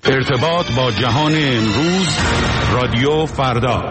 ارتباط با جهان امروز، رادیو فردا.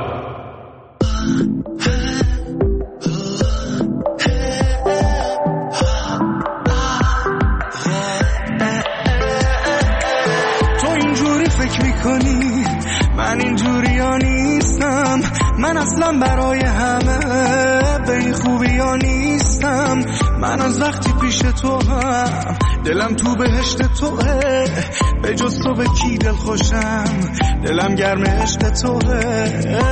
تو اینجوری فکر میکنی من اینجوری ها نیستم، من اصلا برای همه به این خوبی ها نیستم. من از وقتی پیش تو هم دلم تو بهشت توه، به جز تو به کی دل خوشم، دلم گرم عشق توه.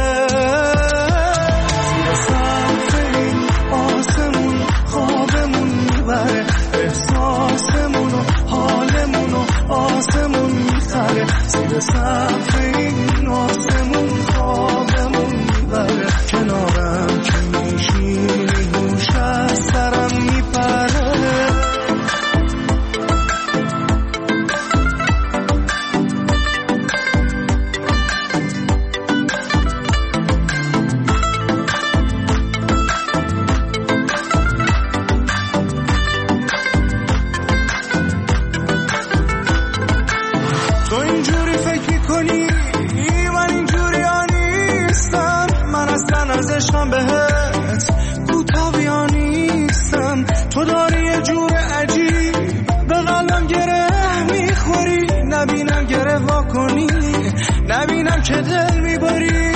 زیر سقف این آسمون خوابمون میبره، احساسمون و حالمون و آسمون میخره. زیر سقف این آسمون خوابمون میبره، کنارم که میشینی گوش از سرم میپره. تو داری یه جور عجیب به قلبم گره میخوری، نبینم گره واکنی، نبینم که دل میبری.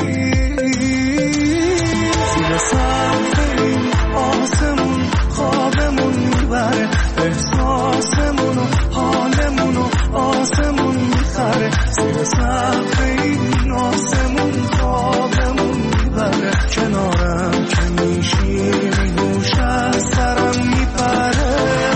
زیر سقف این آسمون خوابمون میبره، احساسمون و حالمون و آسمون میخره. زیر سقف این آسمون خوابمون میبره، کنارم که میشینی گوش از سرم میپره.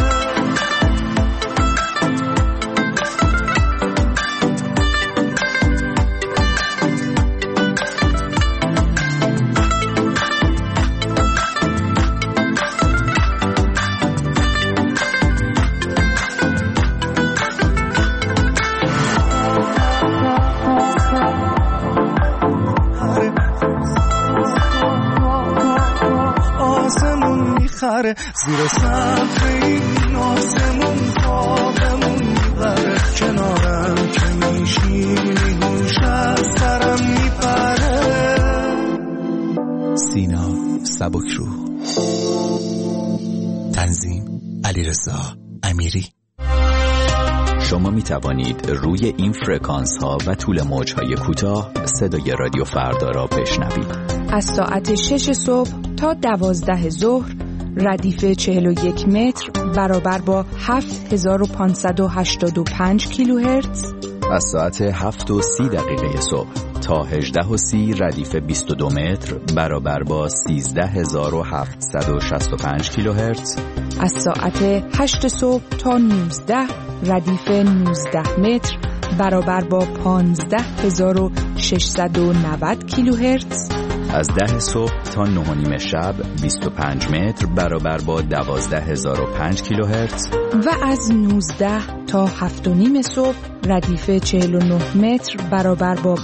زیر سقف این آسمون خوابمون میبره، کنارم که میشینی گوش از سرم میپره. سینا سبکروح، تنظیم علیرضا امیری. شما می توانید روی این فرکانس ها و طول موج های کوتاه صدای رادیو فردا را بشنوید. از ساعت 6 صبح تا 12 ظهر ردیف 41 متر برابر با 7585 کیلوهرتز. از ساعت 7:30 صبح تا 18:30 ردیف 22 متر برابر با 13765 کیلوهرتز. از ساعت 8 صبح تا 19 ردیف 19 متر برابر با 15690 کیلوهرتز. از 10 صبح تا 9:30 شب 25 متر برابر با 12005 کیلوهرتز. و از 19 تا 7:30 صبح ردیف 49 متر برابر با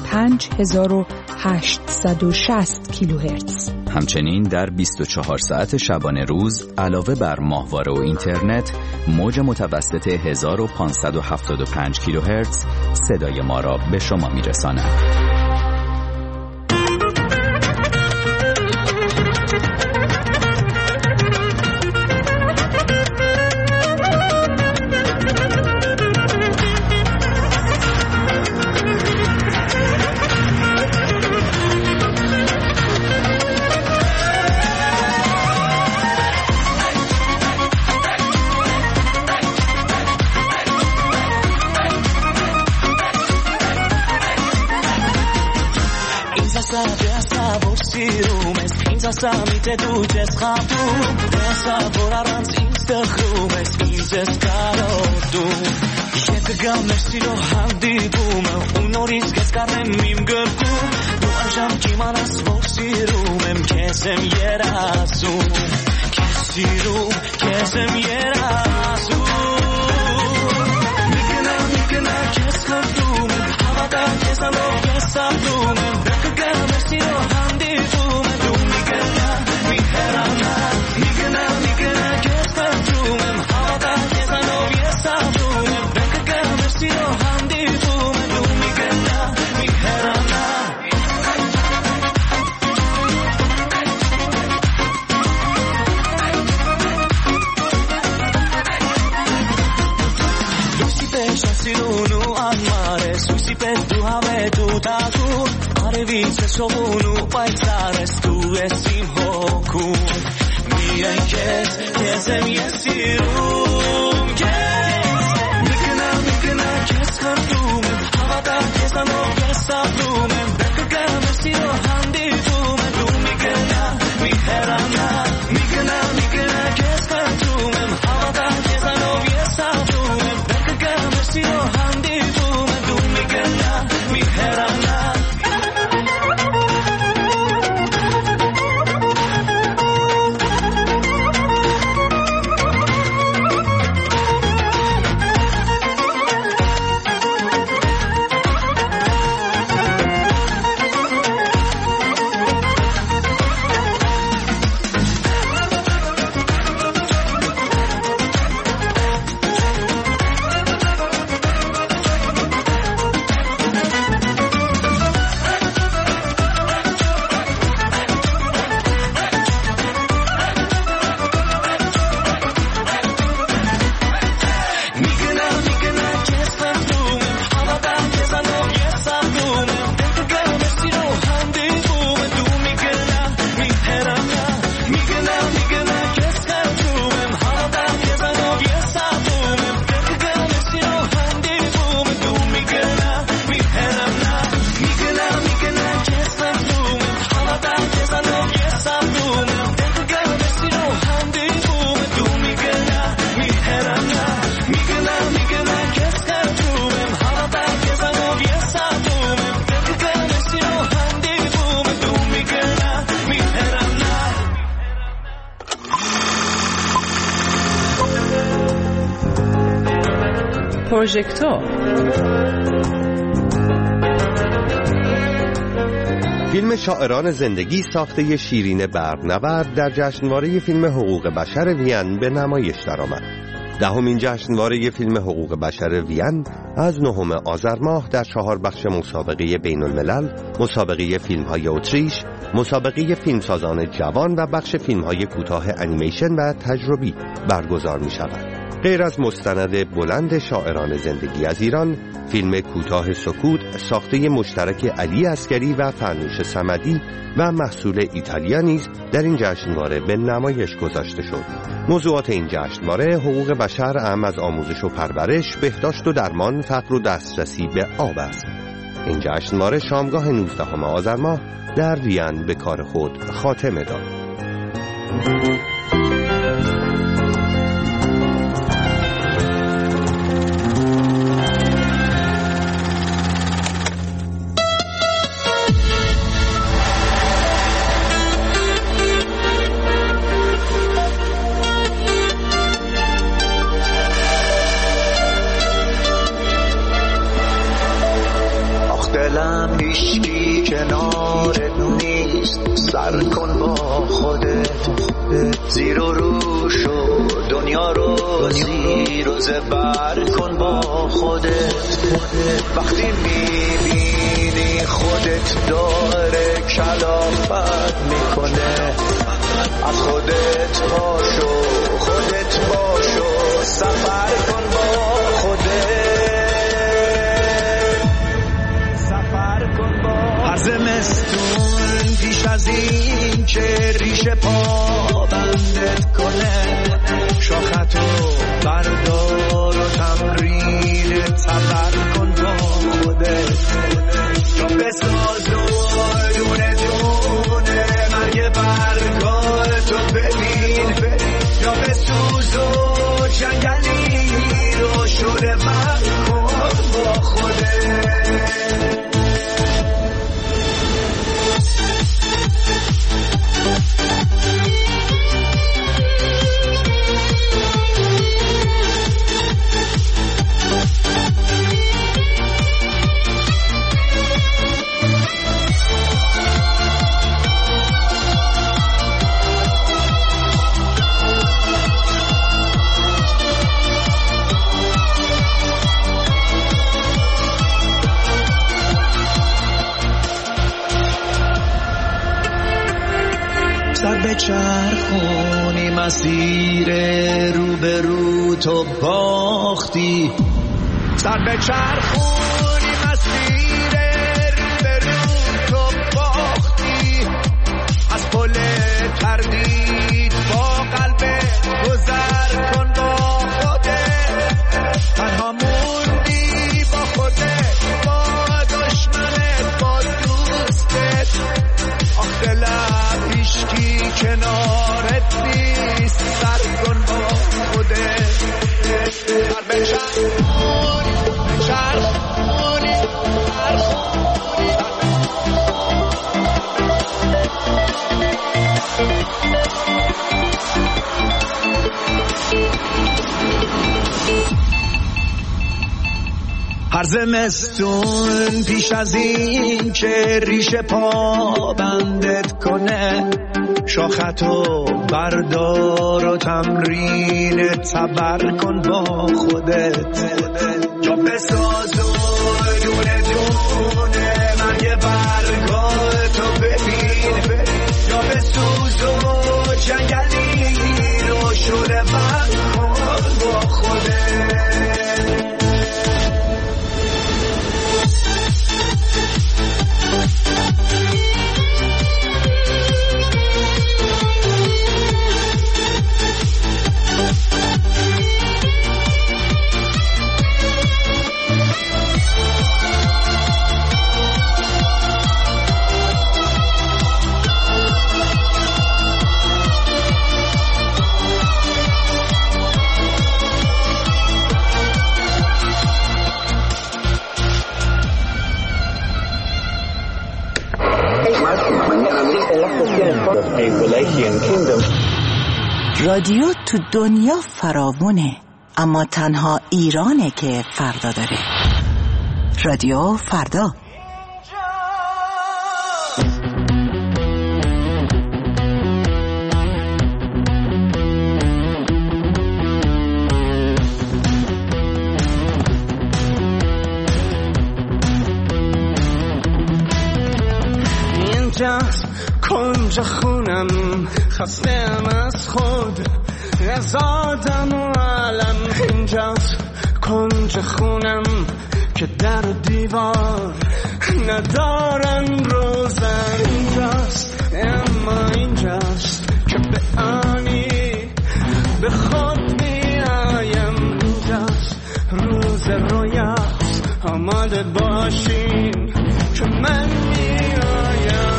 5860 کیلوهرتز. همچنین در 24 ساعت شبانه روز علاوه بر ماهواره و اینترنت، موج متوسط 1575 کیلوهرتز صدای ما را به شما میرساند. Samite tu jeskhatu esa vorarans instakhrumes inzes karotu yekgam mesilo handibum unoris geskarem mimgerku du anjam kimanas voksirumem kesem yerasu kesirum kesem yerasu mikna keskhtum havada kesalo kesabum yekgam mesilo handibum Sasirunu amare susi petu hame tu taku arevi se sobunu paitsares tu esim hoku mi kesem yesirum kes mikna kes kardum havada kesano kesabum bekga mesiro handi tu du mikna miherana mikna kes kardum havada kesano kesabum bekga mesiro handi tu du mikna miherana پروژکتور فیلم شاعران زندگی ساخته شیرین برق‌نورد در جشنواره فیلم حقوق بشر وین به نمایش درآمد. دهمین جشنواره فیلم حقوق بشر وین از 9 آذر ماه در 4 بخش مسابقه بین الملل، مسابقه فیلم‌های اتریش، مسابقه فیلمسازان جوان و بخش فیلم‌های کوتاه انیمیشن و تجربی برگزار می‌شود. غیر از مستند بلند شاعران زندگی از ایران، فیلم کوتاه سکوت ساخته مشترک علی عسگری و فرنوش صمدی و محصول ایتالیا نیز در این جشنواره به نمایش گذاشته شد. موضوعات این جشنواره حقوق بشر، اهم از آموزش و پرورش، بهداشت و درمان، فقر و دسترسی به آب است. این جشنواره شامگاه 19 آذر ماه در وین به کار خود خاتمه داد. دلم هیچکی کنارت نیست، سر کن با خودت، زیر و رو شو دنیا رو زیر و زبر کن با خودت. وقتی میبینی خودت داره کلافت میکنه، از خودت پاشو، خودت باشو، سفر کن با خودت. هر زمستون پیش از این که ریشه پا بندت کنه، شاختو بردار و تمرین صبر کن با خودت. یا بساز و دونه دونه مرگ برگاتو ببین، یا بسوز و جنگلی رو شده من کن با خودت. سر به چرخونی مسیر رو به رو تو باختی، سر به چرخونی مسیر برو تو باختی از پل تردید با قلب گذر کن با خودت تنها موندی با خودت با دشمنت با دوستت آخ دلم هیچکی کنارت نیست سر کن با خودت سر به چرخونی چرخونی هر زمستون پیش از این که ریشه پا بندت کنه شاختو بردار و تمرین تبر کن با خودت جا بساز و دونه دونه من یه برگاتو ببین یا بسوز و جنگلی رو شوره بند کن با خودت رادیو تو دنیا فراوونه اما تنها ایرانه که فردا داره. رادیو فردا. اینجاست کنج خونم خستم از خود از آدم و عالم اینجاست کنج خونم که در دیوار ندارن روزن اینجاست اما اینجاست که به آنی به خود میایم اینجاست روز رویاست آماده باشین که من میایم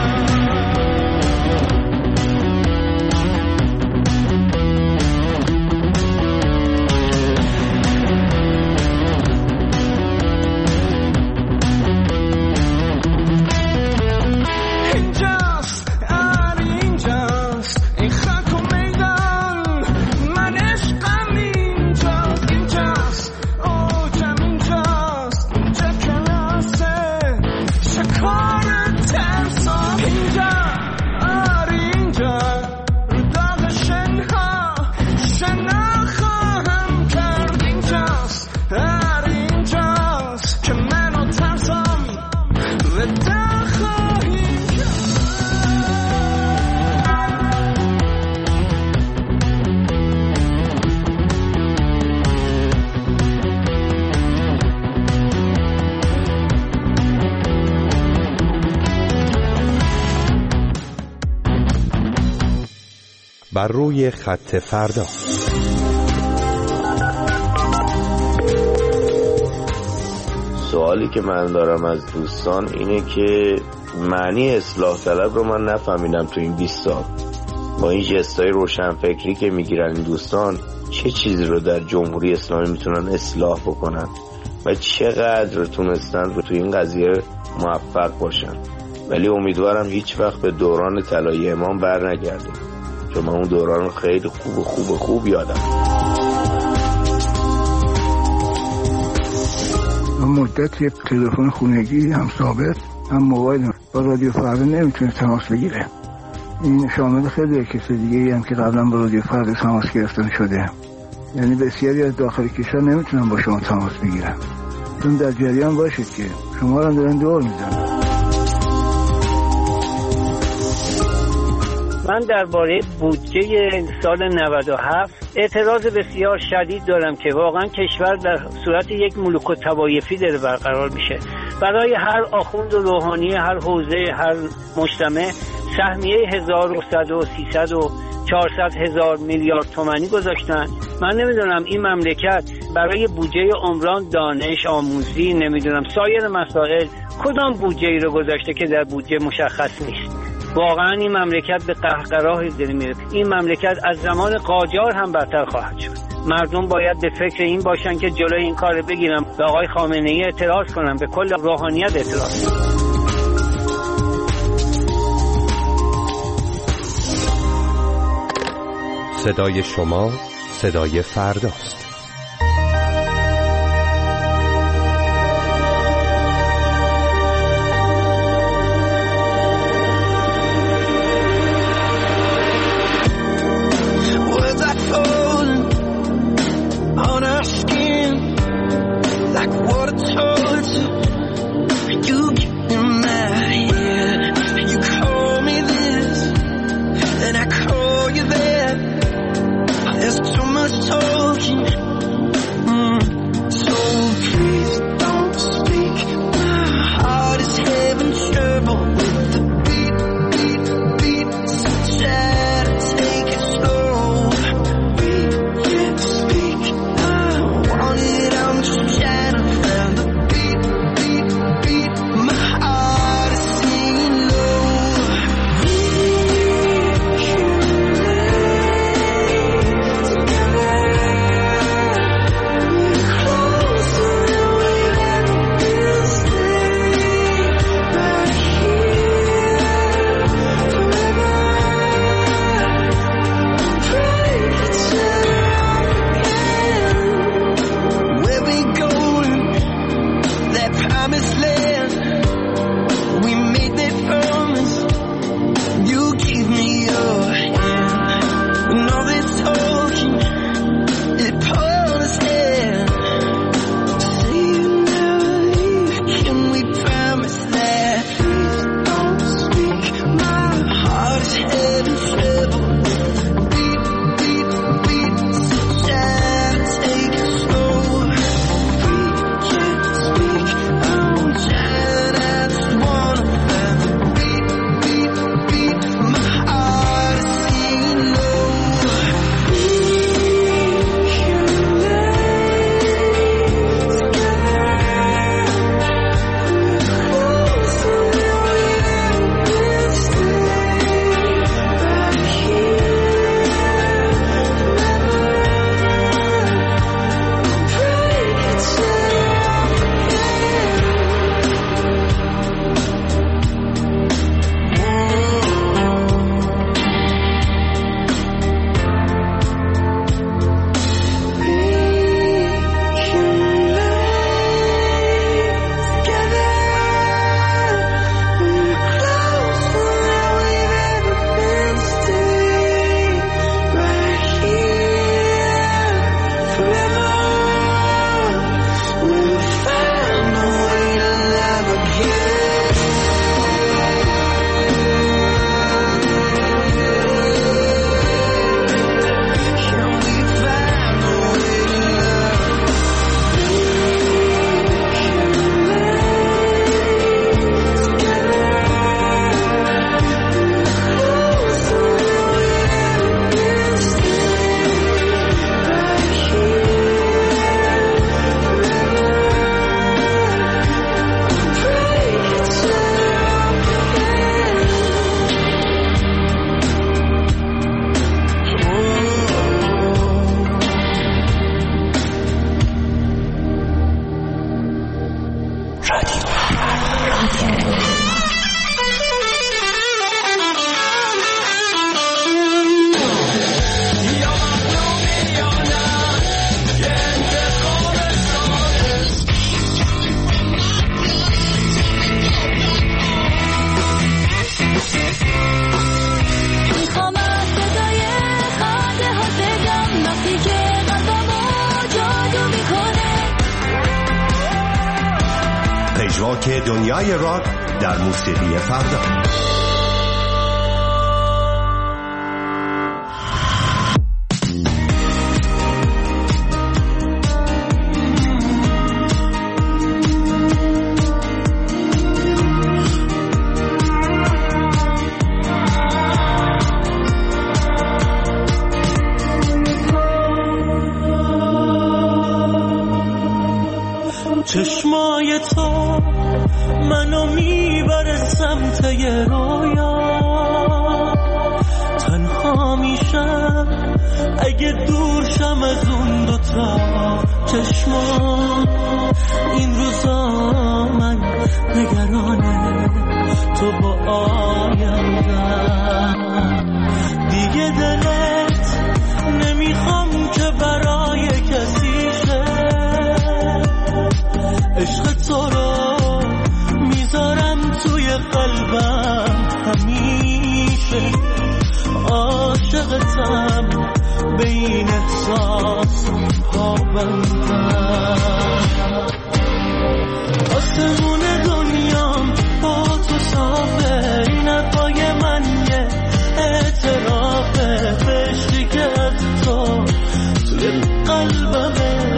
بر روی خط فردا. سوالی که من دارم از دوستان اینه که معنی اصلاح طلب رو من نفهمیدم تو این 20 سال. با این جستای روشنفکری که میگیرن این دوستان چه چیزی رو در جمهوری اسلامی میتونن اصلاح بکنن و چقدر تونستن رو تو این قضیه موفق باشن. ولی امیدوارم هیچ وقت به دوران طلایی امام بر نگردیم، چون من اون دوران خیلی خوب یادم. مدت یه تلفن خونگی هم ثابت هم موبایل با رادیو فردا نمیتونه تماس بگیره. این شامل خیلی کسی دیگه هم که قبلا با رادیو فردا تماس گرفتن شده. یعنی بسیاری از داخل کشور نمیتونن با شما تماس بگیرن. چون در جریان باشید که شما رو دارن دور میزنن. من درباره بودجه سال 97 اعتراض بسیار شدید دارم که واقعا کشور در صورت یک ملوک و طوایفی داره برقرار میشه. برای هر آخوند و روحانی هر حوزه هر مجتمع سهمیه 1100 و 300 و 400 هزار میلیارد تومانی گذاشتن. من نمیدونم این مملکت برای بودجه عمران، دانش آموزی، نمیدونم سایر مسائل کدام بودجه ای رو گذاشته که در بودجه مشخص نیست. واقعا این مملکت به قهقرای داره میره. این مملکت از زمان قاجار هم بدتر خواهد شد. مردم باید به فکر این باشن که جلوی این کار بگیرن، به آقای خامنه‌ای اعتراض کنن، به کل روحانیت اعتراض کنن. صدای شما صدای فرداست. پژواک دنیای راک در موسیقی فردا. چشمای تو منو میبره سمت یه رویا، تنها میشم اگه دور شم از اون دوتا چشما. این روزا من نگرانه تو با آیندم، دیگه دلت نمیخوام که برای کسی شه، عشق تو رو میذارم توی قلبم همیشه، عاشقتم به این احساس پابندم. آسمون دنیام با تو صافه، این حرفای من یه اعترافه، بهشتی که از تو توی قلبمه،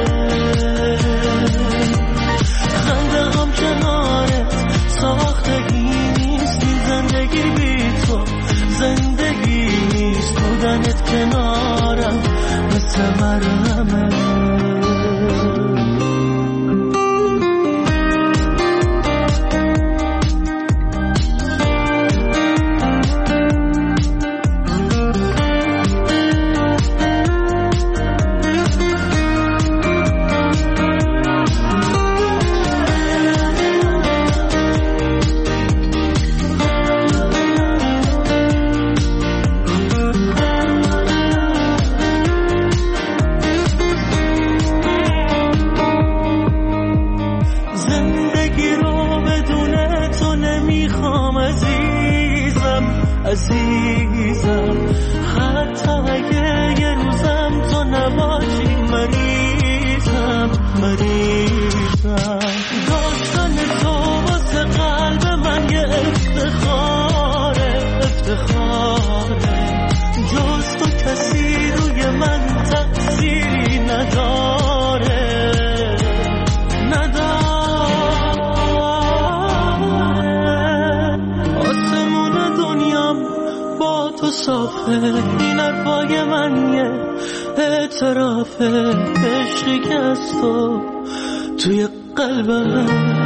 خنده هم کنارت ساختگی نیست، این زندگی بی تو زندگی نیست، بودنت کنارم مثل مرهمه. عزیزم حتی اگه یه روزم تو نباشی، مریضم داشتن تو واسه قلب من یه افتخاره، جز تو کسی روی من تأثیری نداره. آسمون دنیام با تو صافه، این حرفای من یه اعترافه، عشقی که از تو توی قلبم،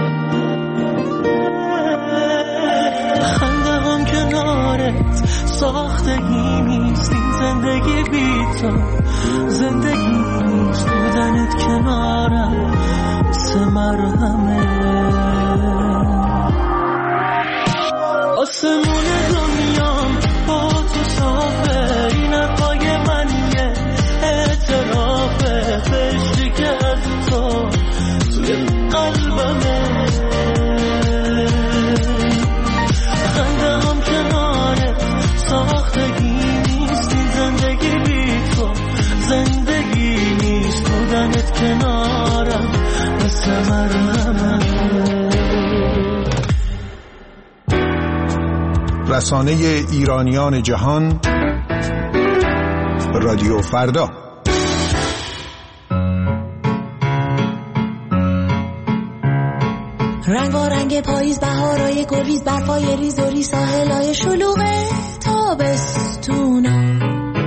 خنده هم کنارت ساختگی نیست، این زندگی بی تو زندگی نیست، بودنت کنارم مثل مرهمه. آسمون دنیام با تو صافه، این حرفای من یه اعترافه، بهشتی که از تو توی قلبمه، خنده هم کنارت ساختگی نیست، این زندگی بی تو زندگی نیست، بودنت کنارم مثل مرهمه. رسانه ایرانیان جهان، رادیو فردا. رنگارنگ پاییز، بهارای گلیز، برفای ریز و ریز، ساحلای شلوغ تابستونا،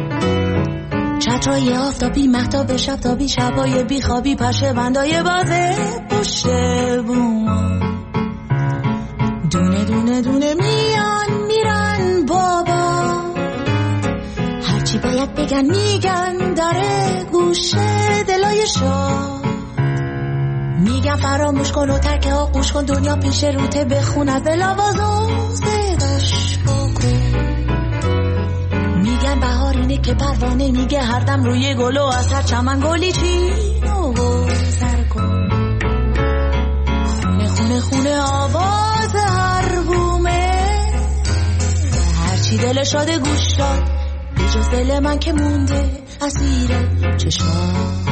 چترای آفتابی، مهتاب شبتابی، شبای بیخوابی، پشه بندای بازه پشت بوما، دونه دونه دونه میان میرن بابا، هرچی باید بگن میگن، داره گوشه دلای شاه، میگن فراموش کن و ترک آغوش کن، دنیا پیش روته، بخون از دل آوازو صداش بکن، میگن بهار اینه که پروانه میگه هر دم روی گل و از هر چمن گلی چین و گذر کن، خونه خونه خونه آواز هر بومه، هرچی دل شاده گوش داد، بجز دل من که مونده اسیر چشمات.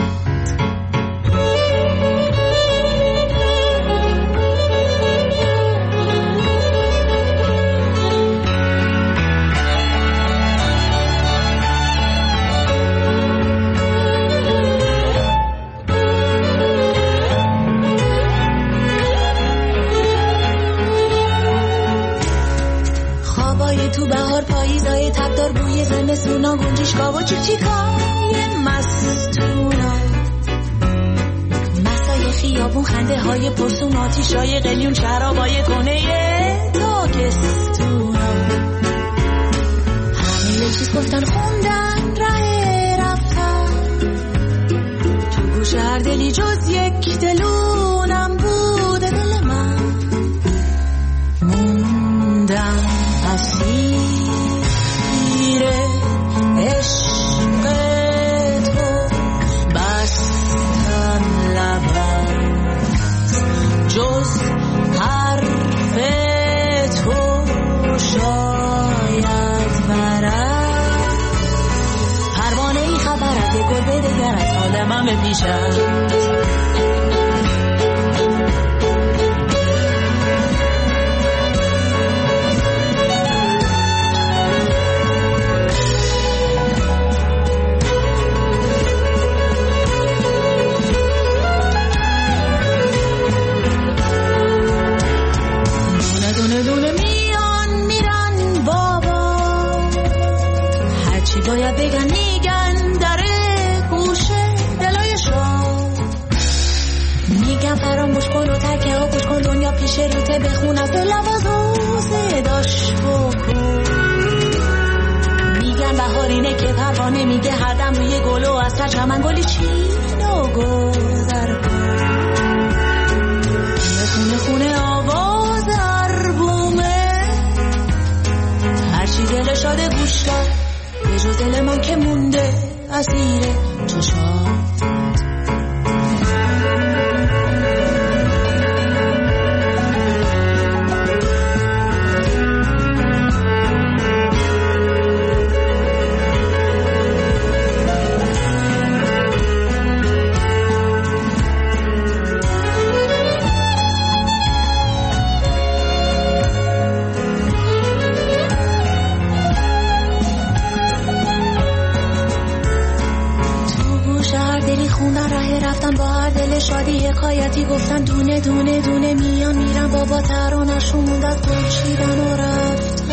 تو بهار پاییزای تبدار، بوی زمستونا، گنجشگاه و چیکای مستونا، مسای خیابون، خنده های پرسون، آتیشای قلیون، شرابای کنه تاکستونا. همه یه چیز گفتن، خوندن، ره رفتن، تو گوش هر دلی جز یک دلونم بوده دل من. موندم اسیر عشق تو، بستم لبم جز حرف تو شاید برم. پروانه ای خبر از گل بدگر از حال من به پیشم. باید بگن میگن در گوشه دلای شام. میگن فراموش کن و تکه ها گوش کن، دنیا پیش روته بخون از لباز و صداش بکن. میگن بهارینه که پروانه میگه هر دم روی گل و از سر چمن گلی چین و گذر کن. خونه خونه آواز عربومه، هرچی دل شاده گوش دار، به جز دل من که مونده اسیر چشات. خوندن ره رفتن با هر دل شادی حکایتی گفتن، دونه دونه دونه میان میرن بابا ترانشون موندت گل چیدن و رفت.